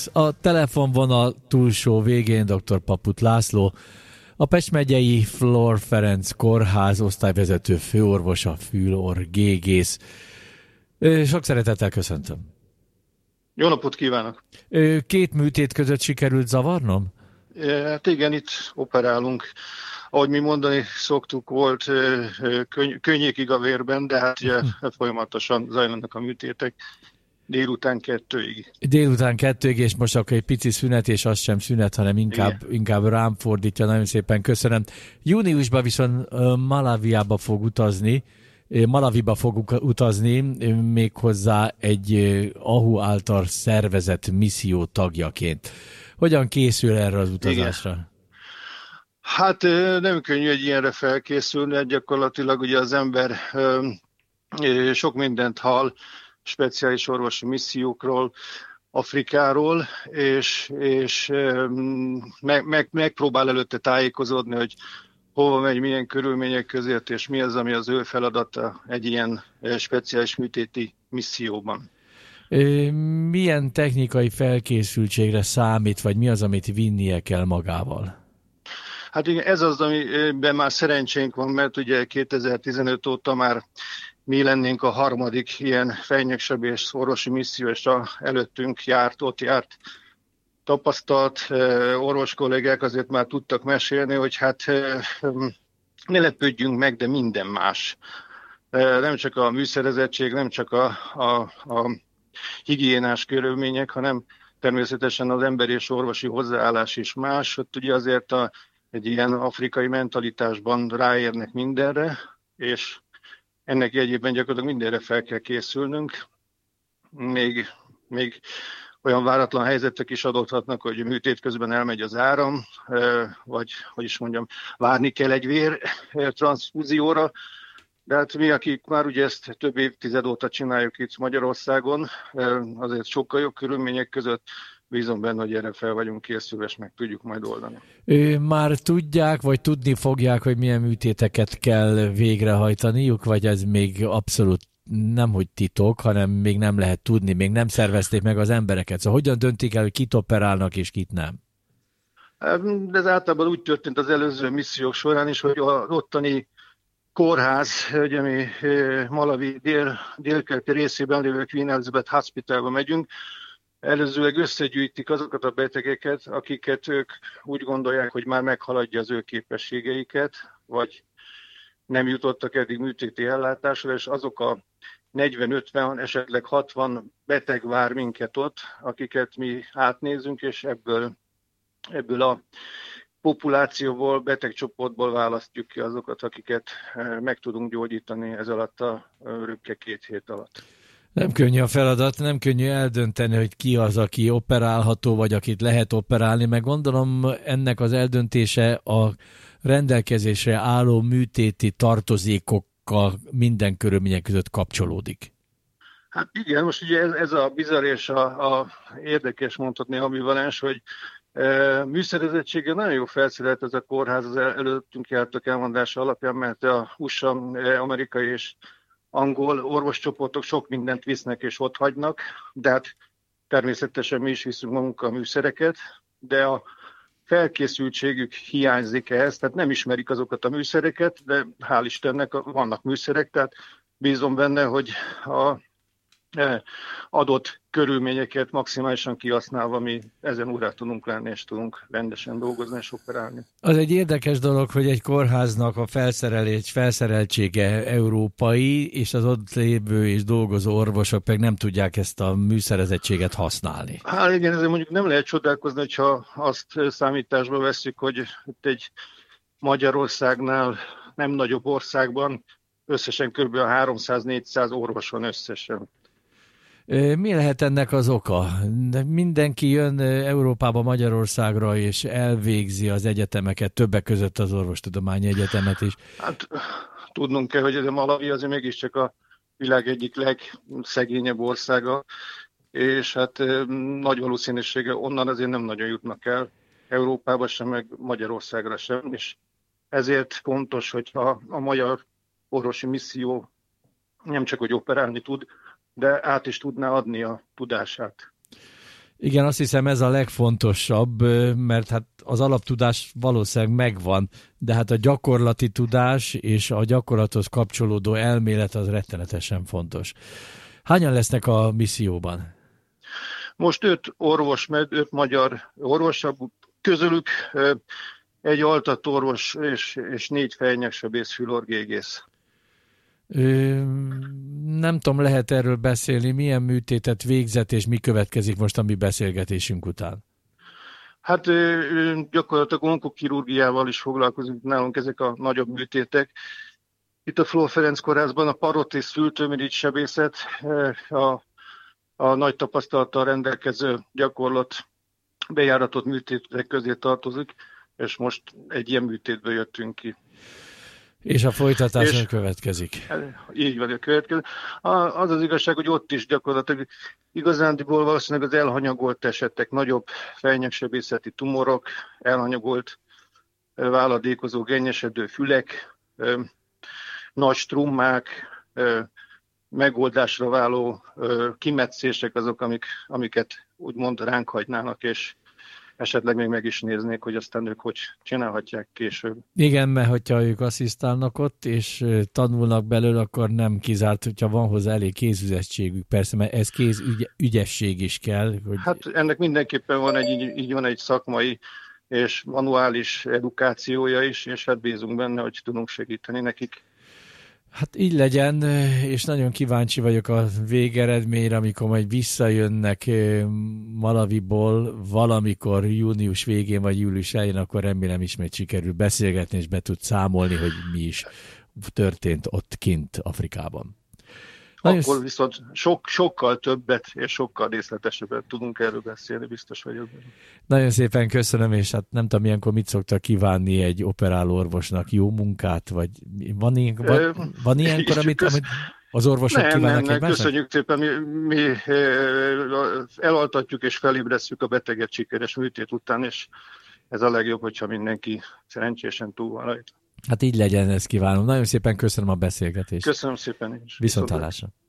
A telefonvonal túlsó végén dr. Paput László, a Pest megyei Flór Ferenc kórház osztályvezető főorvosa, fül-orr-gégész. Sok szeretettel köszöntöm. Jó napot kívánok! Két műtét között sikerült zavarnom? Hát igen, itt operálunk. Ahogy mi mondani szoktuk, volt könnyékig a vérben, de hát ugye folyamatosan zajlanak a műtétek. Délután 2-ig. Délután 2-ig, és most akkor egy pici szünet, és az sem szünet, hanem inkább rám fordítja. Nagyon szépen köszönöm. Júniusban viszont Malawiba fog utazni, méghozzá egy AHU által szervezett misszió tagjaként. Hogyan készül erre az utazásra? Igen. Hát nem könnyű egy ilyenre felkészülni, gyakorlatilag ugye az ember sok mindent hall, speciális orvosi missziókról, Afrikáról, és megpróbál előtte tájékozódni, hogy hova megy, milyen körülmények között, és mi az, ami az ő feladata egy ilyen speciális műtéti misszióban. Milyen technikai felkészültségre számít, vagy mi az, amit vinnie kell magával? Hát igen, ez az, amiben már szerencsénk van, mert ugye 2015 óta már mi lennénk a harmadik ilyen fejnyegsebész orvosi misszió, és előttünk ott járt tapasztalt orvos kollégák azért már tudtak mesélni, hogy hát ne lepődjünk meg, de minden más. Nem csak a műszerezettség, nem csak a higiénás körülmények, hanem természetesen az emberi és orvosi hozzáállás is más. Ott ugye azért egy ilyen afrikai mentalitásban ráérnek mindenre, és ennek jegyében gyakorlatilag mindenre fel kell készülnünk. Még olyan váratlan helyzetek is adódhatnak, hogy műtét közben elmegy az áram, vagy, hogy is mondjam, várni kell egy vértranszfúzióra. De hát mi, akik már ugye ezt több évtized óta csináljuk itt Magyarországon, azért sokkal jobb körülmények között, bízom benne, hogy erre fel vagyunk készülve, és meg tudjuk majd oldani. Már tudják, vagy tudni fogják, hogy milyen műtéteket kell végrehajtaniuk, vagy ez még abszolút nem hogy titok, hanem még nem lehet tudni, még nem szervezték meg az embereket. Szóval hogyan döntik el, hogy kit operálnak és kit nem? De ez általában úgy történt az előző missziók során is, hogy az ottani kórház, ugye mi Malawi délkeleti részében lévő Queen Elizabeth Hospitalba megyünk, előzőleg összegyűjtik azokat a betegeket, akiket ők úgy gondolják, hogy már meghaladja az ő képességeiket, vagy nem jutottak eddig műtéti ellátásra, és azok a 40-50, esetleg 60 beteg vár minket ott, akiket mi átnézünk, és ebből a populációból, betegcsoportból választjuk ki azokat, akiket meg tudunk gyógyítani ez alatt a röpke 2 hét alatt. Nem könnyű a feladat, nem könnyű eldönteni, hogy ki az, aki operálható, vagy akit lehet operálni, meg gondolom ennek az eldöntése a rendelkezésre álló műtéti tartozékokkal minden körülmények között kapcsolódik. Hát igen, most ugye ez a bizarr és a érdekes, mondhatni ambivalens, hogy műszerezettséggel nagyon jó felszerelt ez a kórház az előttünk jártak elmondása alapján, mert a USA, amerikai és angol orvoscsoportok sok mindent visznek és ott hagynak, de hát természetesen mi is viszünk magunkkal a műszereket, de a felkészültségük hiányzik ehhez, tehát nem ismerik azokat a műszereket, de hál' Istennek vannak műszerek, tehát bízom benne, hogy a adott körülményeket maximálisan kihasználva mi ezen órát tudunk lenni, és tudunk rendesen dolgozni és operálni. Az egy érdekes dolog, hogy egy kórháznak a felszereltsége európai, és az ott lévő és dolgozó orvosok meg nem tudják ezt a műszerezettséget használni. Hát igen, ezért mondjuk nem lehet csodálkozni, hogyha azt számításba vesszük, hogy itt egy Magyarországnál nem nagyobb országban összesen kb. 300-400 orvos van összesen. Mi lehet ennek az oka? Mindenki jön Európába, Magyarországra, és elvégzi az egyetemeket, többek között az orvostudományi egyetemet is. Hát tudnunk kell, hogy ez a Malawi azért mégiscsak a világ egyik legszegényebb országa, és hát nagy valószínűséggel onnan azért nem nagyon jutnak el Európába sem, meg Magyarországra sem, és ezért fontos, hogy a magyar orvosi misszió nem csak hogy operálni tud, de át is tudná adni a tudását. Igen, azt hiszem ez a legfontosabb, mert hát az alaptudás valószínűleg megvan, de hát a gyakorlati tudás és a gyakorlathoz kapcsolódó elmélet az rettenetesen fontos. Hányan lesznek a misszióban? Most 5 magyar orvos, közülük egy altatorvos és 4 fejnyeksebész fülorgégész. Nem tudom, lehet erről beszélni, milyen műtétet végzett, és mi következik most a mi beszélgetésünk után? Hát gyakorlatilag onkokirurgiával is foglalkozunk nálunk ezek a nagyobb műtétek. Itt a Flór Ferenc kórházban a parotész fültőmirigy sebészet a nagy tapasztalattal rendelkező gyakorlat bejáratott műtétek közé tartozik, és most egy ilyen műtétből jöttünk ki. És a folytatáson következik. Így van, a következő. Az az igazság, hogy ott is gyakorlatilag igazándiból valószínűleg az elhanyagolt esetek, nagyobb fejnyegsebészeti tumorok, elhanyagolt váladékozó, gennyesedő fülek, nagy strummák, megoldásra váló kimetszések azok, amiket úgymond ránk hagynának, és esetleg még meg is néznék, hogy aztán ők hogy csinálhatják később. Igen, mert hogyha ők asszisztálnak ott, és tanulnak belőle, akkor nem kizárt, hogyha van hozzá elég kézügyességük. Persze, mert ez kézügyesség is kell. Hogy... Hát ennek mindenképpen van egy szakmai és manuális edukációja is, és hát bízunk benne, hogy tudunk segíteni nekik. Hát így legyen, és nagyon kíváncsi vagyok a végeredményre, amikor majd visszajönnek Malawiból valamikor június végén vagy július elején, akkor remélem ismét sikerül beszélgetni, és be tud számolni, hogy mi is történt ott kint Afrikában. Akkor viszont sokkal többet és sokkal részletesebbet tudunk erről beszélni, biztos vagyok. Nagyon szépen köszönöm, és hát nem tudom, ilyenkor mit szoktak kívánni egy operáló orvosnak, jó munkát, vagy van ilyenkor, amit az orvosok kívánnak egymásnak? Köszönjük szépen, mi elaltatjuk és felébresztjük a beteget sikeres műtét után, és ez a legjobb, hogyha mindenki szerencsésen túl van rajta. Hát így legyen, ezt kívánom. Nagyon szépen köszönöm a beszélgetést. Köszönöm szépen én is. Viszonthallásra.